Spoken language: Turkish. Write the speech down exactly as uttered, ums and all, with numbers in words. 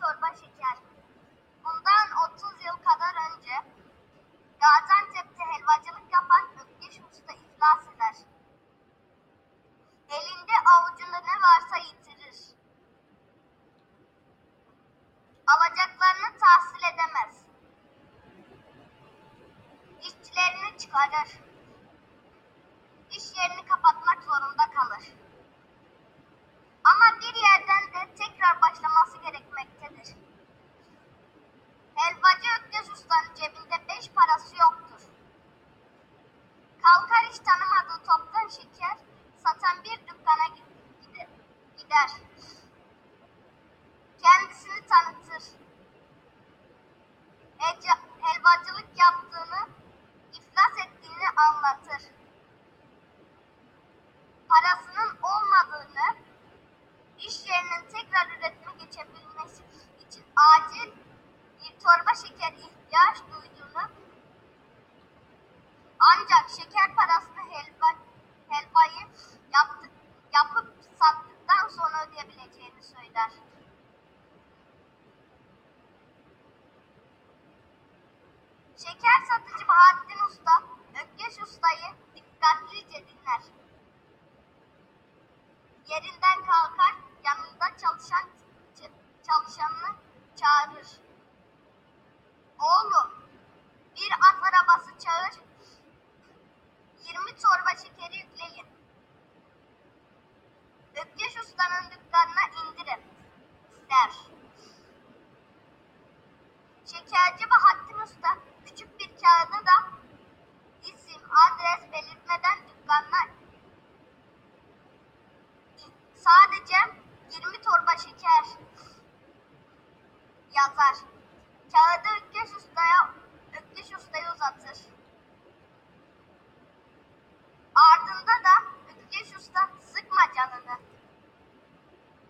torba şeker. Bundan otuz yıl kadar önce Gaziantep'te helvacılık yapan Ökkeş Usta iflas eder. Elinde avucunda ne varsa yitirir. Alacaklarını tahsil edemez. İşçilerini çıkarır. İş yerini kapatmak zorunda kalır. Ama bir yerden de tekrar başlaması gerekmektedir. Helvacı Ökkeş Usta'nın cebinde beş parası yoktur. Kalkar hiç tanımadığı toptan şeker satan bir dükkana gider. Kendisini tanıtır. Helvacılık yaptığını, iflas ettiğini anlatır. Parasının olmadığını, iş yerinin tekrar üretime geçebilmesi için acil bir torba şeker ihtiyaç duyduğunu, ancak şeker parasını helva, helvayı yaptı, yapıp sattıktan sonra ödeyebileceğini söyler. Şeker satıcı Bahattin Usta, Ökkeş Usta'yı dikkatlice dinler. Yerinden kalkar, yanında çalışan çalışanını çağırır. Oğlum, bir at arabası çağır, yirmi torba şekeri yükleyin. Ökkeş Usta'nın dükkanına indirin, der. Şekerci Bahattin Usta küçük bir kağıda da isim, adres belirtmeden dükkanına sadece yirmi torba şeker yazar. Kağıdı Ökkeş Usta'ya Ökkeş Usta'ya uzatır.